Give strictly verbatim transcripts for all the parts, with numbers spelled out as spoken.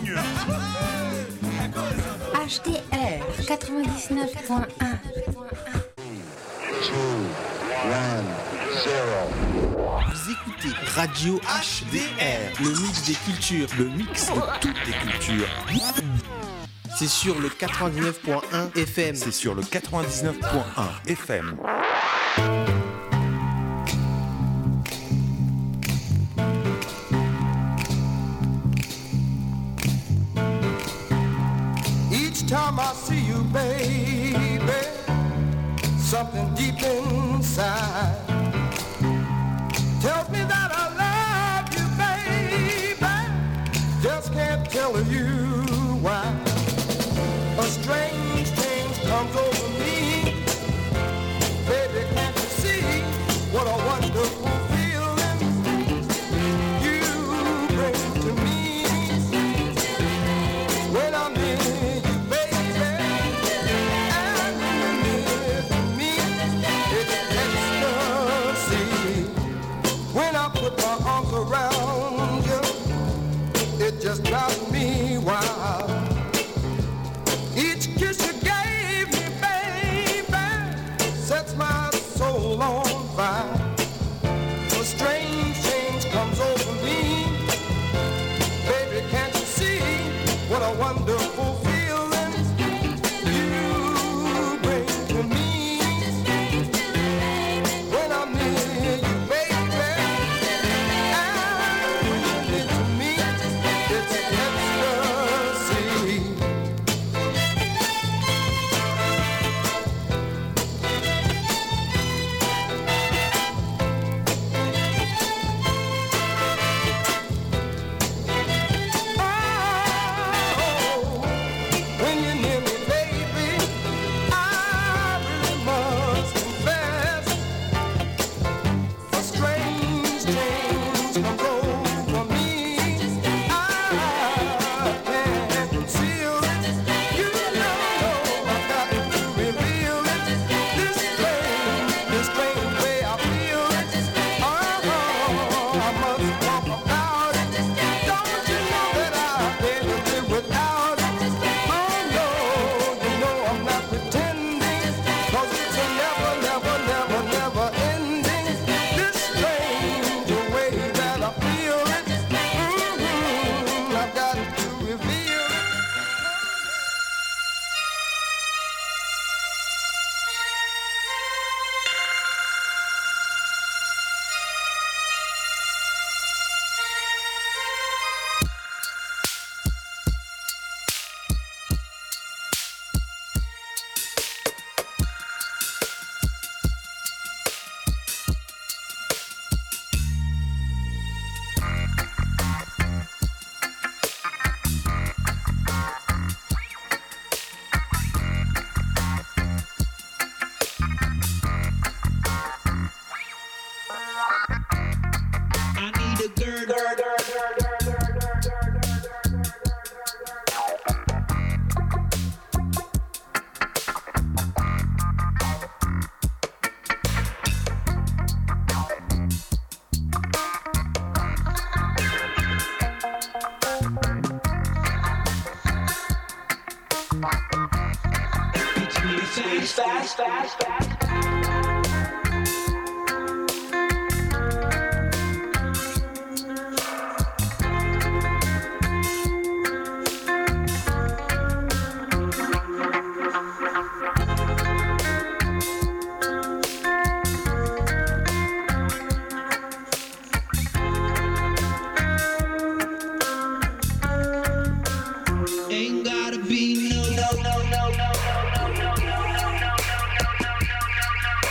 Pologne. H D R quatre-vingt-dix-neuf point un. Vous écoutez Radio H D R, le mix des cultures, le mix de toutes les cultures. C'est sur le quatre-vingt-dix-neuf point un F M. C'est sur le quatre-vingt-dix-neuf point un F M. Each time I see you, baby, something deep inside tells me that I love you, baby. Just can't tell you why. A strange change comes over me. Baby, can't you see what a wonderful feeling you bring to me when I'm near you, baby, and you're near to me. It's ecstasy when I put my arms around you. It just drives me wild. Each kiss you gave me, baby, sets my soul on fire. A strange change comes over me. Baby, can't you see what a wonderful feeling you bring to me when I'm near you, baby, and when you're near to me, it's ecstasy. When you're near me, baby, I really must confess a strange change comes over me. I can't conceal it. You know I've got to reveal it. This strange, this strange way I feel it. Oh, I must talk about it. Don't you know that I can't live without it? Oh no, you know I'm not pretending, 'cause it's a never, never, never, never ending. This strange way that I feel it, mm-hmm, I've got to reveal it. I need a girl. It's really fast, fast, fast, fast. Ain't gotta be no, no, no, no, no, no, no, no, no, no, no, no, no, no, no,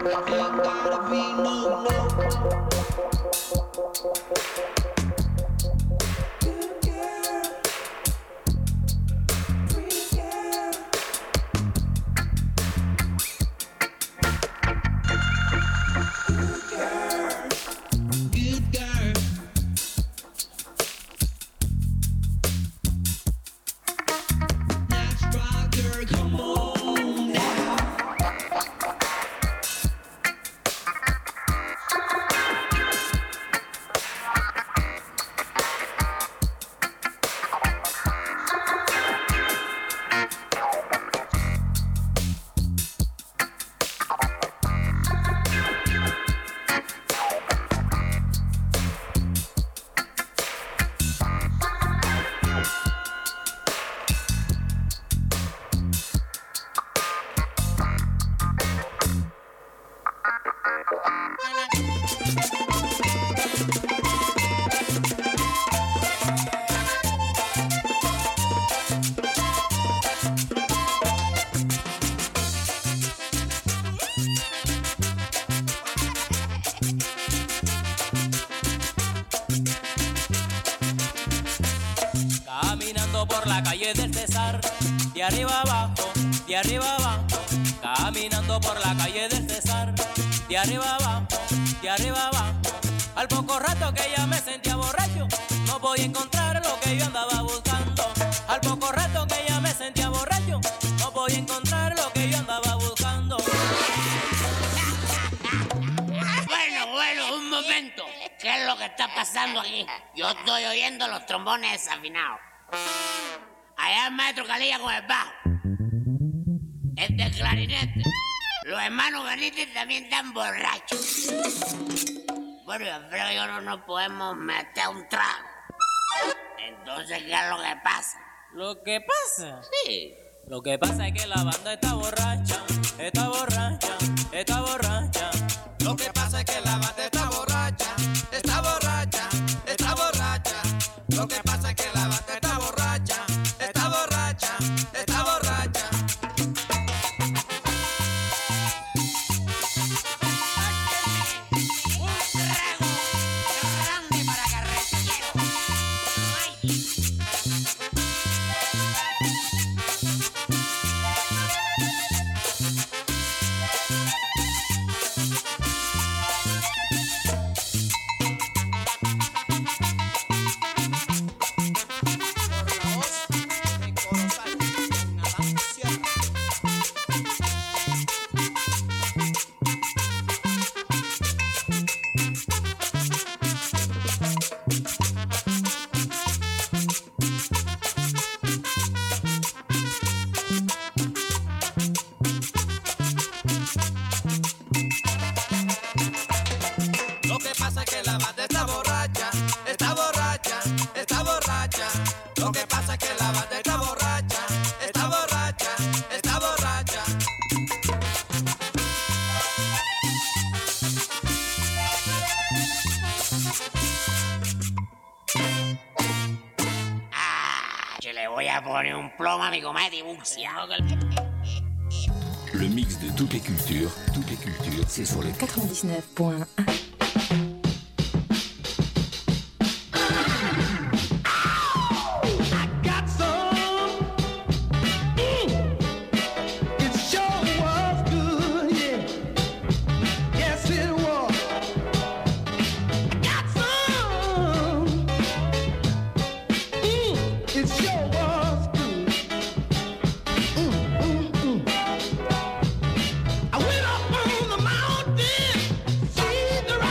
Por la calle del César, de arriba abajo, de arriba abajo, caminando por la calle del César, de arriba abajo, de arriba abajo. Al poco rato que ya me sentía borracho, no voy a encontrar lo que yo andaba buscando. Al poco rato que ya me sentía borracho, no voy a encontrar lo que yo andaba buscando. Bueno, bueno, un momento. ¿Qué es lo que está pasando aquí? Yo estoy oyendo los trombones desafinados. Allá el maestro Calilla con el bajo. Este es clarinete. Los hermanos Benítez también están borrachos. Bueno, Alfredo y yo no nos podemos meter un trago. Entonces, ¿qué es lo que pasa? ¿Lo que pasa? Sí. Lo que pasa es que la banda está borracha, está borracha, está borracha. Lo que pasa es que la banda está borracha, está borracha, está borracha. Lo que pasa es que la banda está borracha, está borracha, está borracha. Un trago grande para carretero. Ay. Lo que pasa es que la banda está borracha, está borracha, está borracha. Lo que pasa es que la banda está borracha, está borracha, está borracha. Ah, yo le voy a poner un plomo a mi comedia buxia. Le mix de toutes les cultures, toutes les cultures, c'est sur le quatre-vingt-dix-neuf point un. I went up on the mountain, see the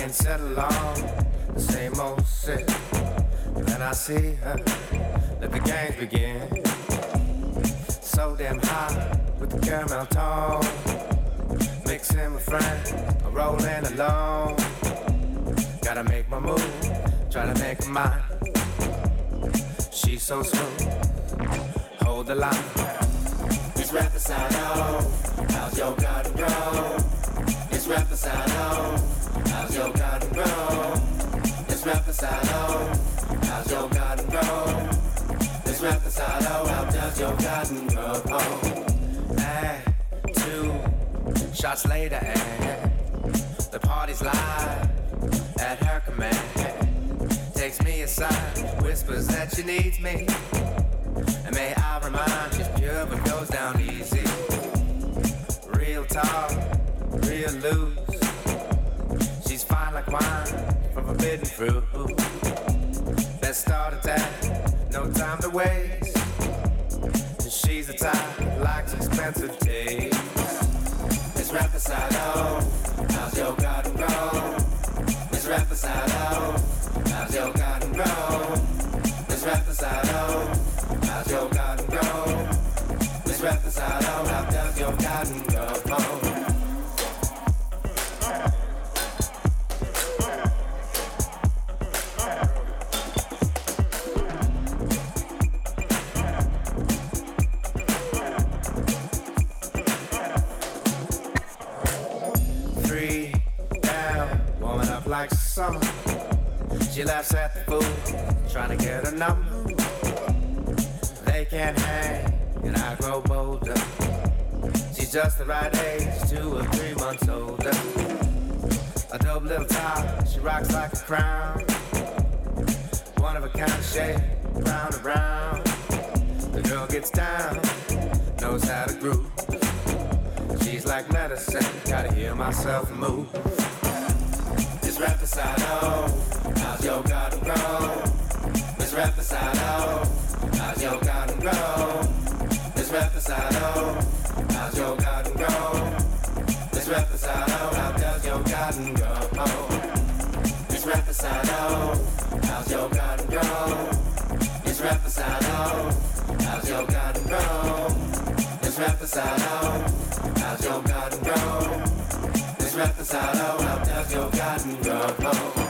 can settle on the same old shit. Then I see her, let the games begin. So damn hot with the caramel tone. Mixing with friends, I'm rolling alone. Gotta make my move, try to make her mine. She's so smooth, hold the line. It's Reposado, how's your garden grow? It's Reposado, how's your garden grow? It's Reposado, how's your garden grow? It's Reposado, how does your garden grow? Oh, eh, two shots later, eh, the party's live at her command. Takes me aside, whispers that she needs me. And may I remind, she's pure but goes down easy. Real talk, real loose. She's fine like wine from forbidden fruit. Let's start attack, no time to waste. She's the type that likes expensive taste. It's Reposado, how's your garden grow? It's Reposado, how's your garden grow? It's Reposado, how's your garden grow? It's Reposado, how does your garden grow? Three down, warming up like summer. She laughs at the fool, trying to get a number. They can't hang, and I grow bolder. She's just the right age, two or three months older. A dope little top, she rocks like a crown. One of a kind shape, round and round. The girl gets down, knows how to groove. She's like medicine, gotta hear myself move. It's Reposado, how's your garden grow? It's Reposado, how's your garden grow? It's Reposado, how's your garden grow? It's Reposado, how does your garden grow? It's Reposado, how's your garden grow? It's Reposado, how's your garden grow? It's Reposado, how's your garden grow? It's Reposado, how does your garden grow?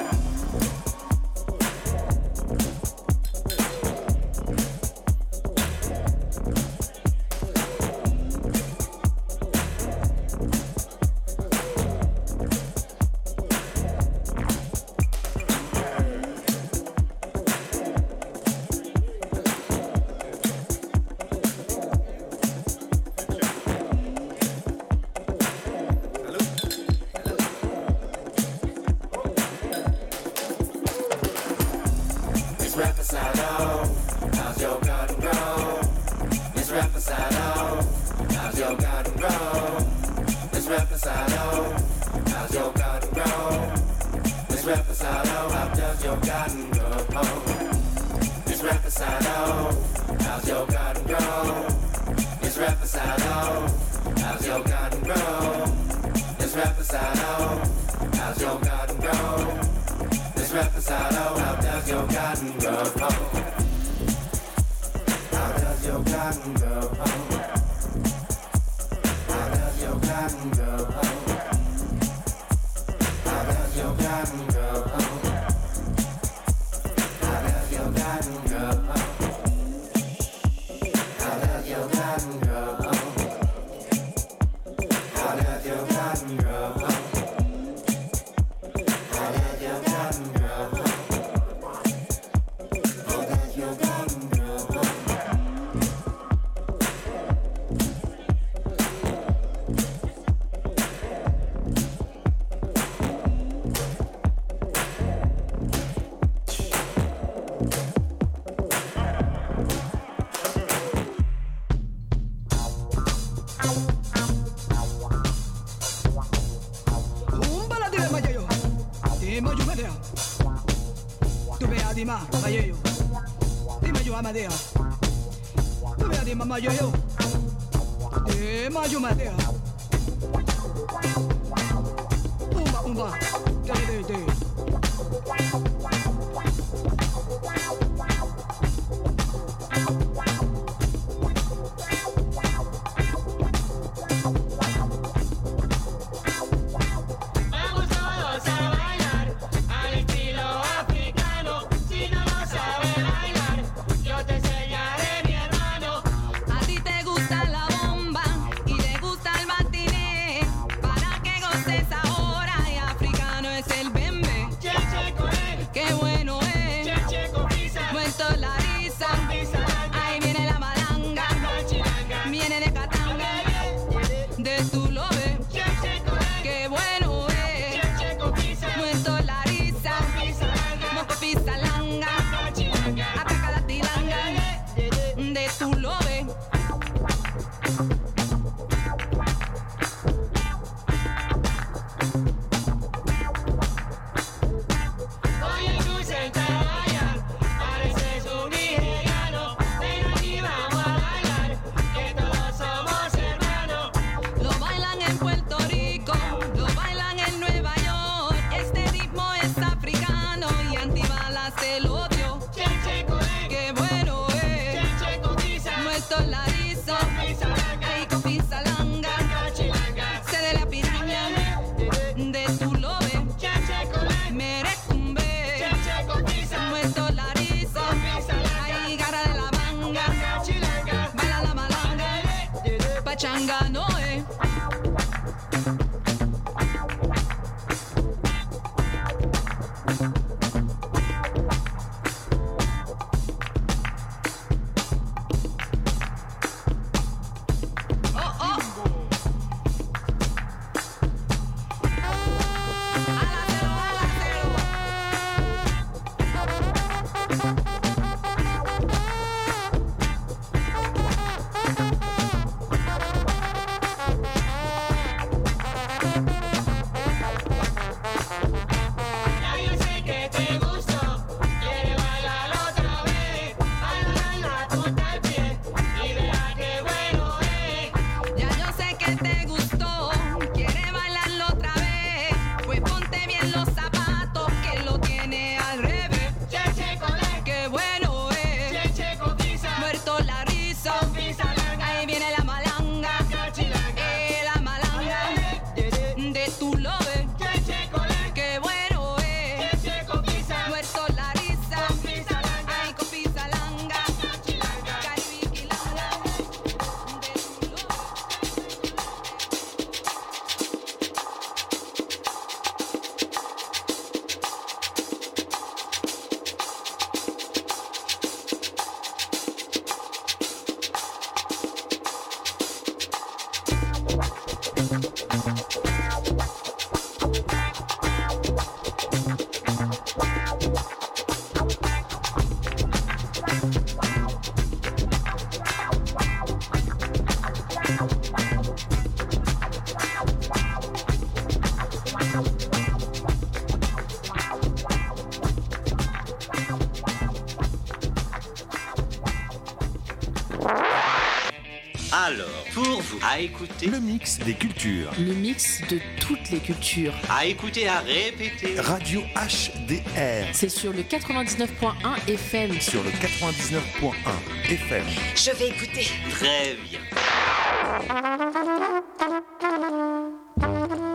Alors, pour vous, à écouter le mix des cultures. Le mix de toutes les cultures. À écouter, à répéter. Radio H D R. C'est sur le quatre-vingt-dix-neuf point un F M. Sur le quatre-vingt-dix-neuf point un F M. Je vais écouter. Très bien.